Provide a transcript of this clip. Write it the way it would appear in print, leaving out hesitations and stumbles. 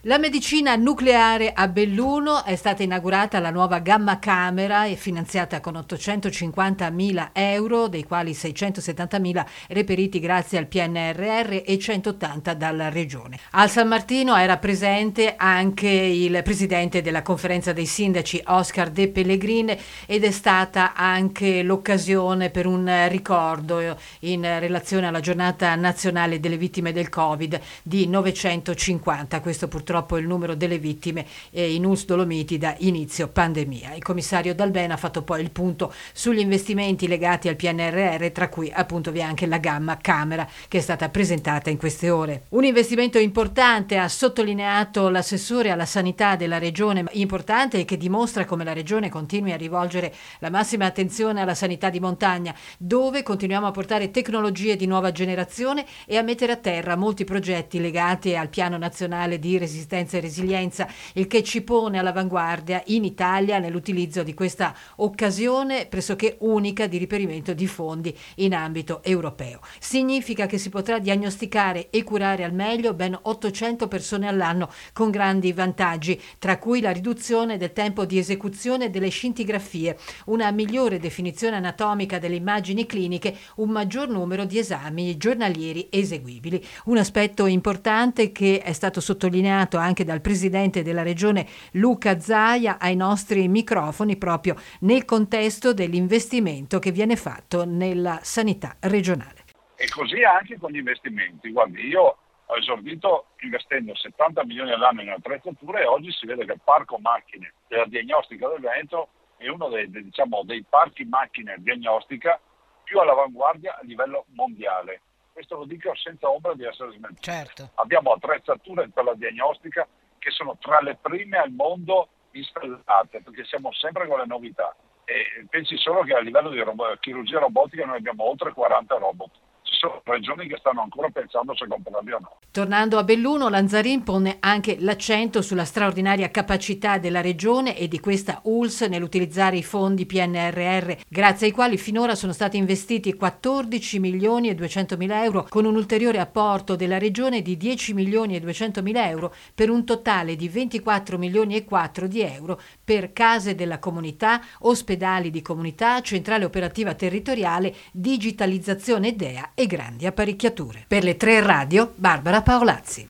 La medicina nucleare a Belluno è stata inaugurata la nuova Gamma Camera e finanziata con 850.000 euro, dei quali 670.000 reperiti grazie al PNRR e 180 dalla Regione. Al San Martino era presente anche il presidente della conferenza dei sindaci Oscar De Pellegrin ed è stata anche l'occasione per un ricordo in relazione alla giornata nazionale delle vittime del Covid di 950. Questo purtroppo è il numero delle vittime in US Dolomiti da inizio pandemia. Il commissario Dalbena ha fatto poi il punto sugli investimenti legati al PNRR, tra cui appunto vi è anche la Gamma Camera che è stata presentata in queste ore. Un investimento importante, ha sottolineato l'assessore alla sanità della regione, importante e che dimostra come la regione continui a rivolgere la massima attenzione alla sanità di montagna, dove continuiamo a portare tecnologie di nuova generazione e a mettere a terra molti progetti legati al piano nazionale di resistenza e resilienza, il che ci pone all'avanguardia in Italia nell'utilizzo di questa occasione pressoché unica di reperimento di fondi in ambito europeo. Significa che si potrà diagnosticare e curare al meglio ben 800 persone all'anno con grandi vantaggi, tra cui la riduzione del tempo di esecuzione delle scintigrafie, una migliore definizione anatomica delle immagini cliniche, un maggior numero di esami giornalieri eseguibili. Un aspetto importante che è stato sottolineato anche dal presidente della regione Luca Zaia ai nostri microfoni proprio nel contesto dell'investimento che viene fatto nella sanità regionale. E così anche con gli investimenti. Guardi, io ho esordito investendo 70 milioni all'anno in attrezzature e oggi si vede che il parco macchine della diagnostica del Veneto è uno dei parchi macchine diagnostica più all'avanguardia a livello mondiale. Questo lo dico senza ombra di essere smentito. Certo. Abbiamo attrezzature per la diagnostica che sono tra le prime al mondo installate, perché siamo sempre con le novità. E pensi solo che a livello di chirurgia robotica noi abbiamo oltre 40 robot. Ci sono regioni che stanno ancora pensando se comprarli o no. Tornando a Belluno, Lanzarin pone anche l'accento sulla straordinaria capacità della regione e di questa ULSS nell'utilizzare i fondi PNRR, grazie ai quali finora sono stati investiti 14 milioni e 200 mila euro, con un ulteriore apporto della regione di 10 milioni e 200 mila euro, per un totale di 24 milioni e 4 di euro per case della comunità, ospedali di comunità, centrale operativa territoriale, digitalizzazione DEA e grandi apparecchiature. Per le 3 radio, Barbara Paolazzi.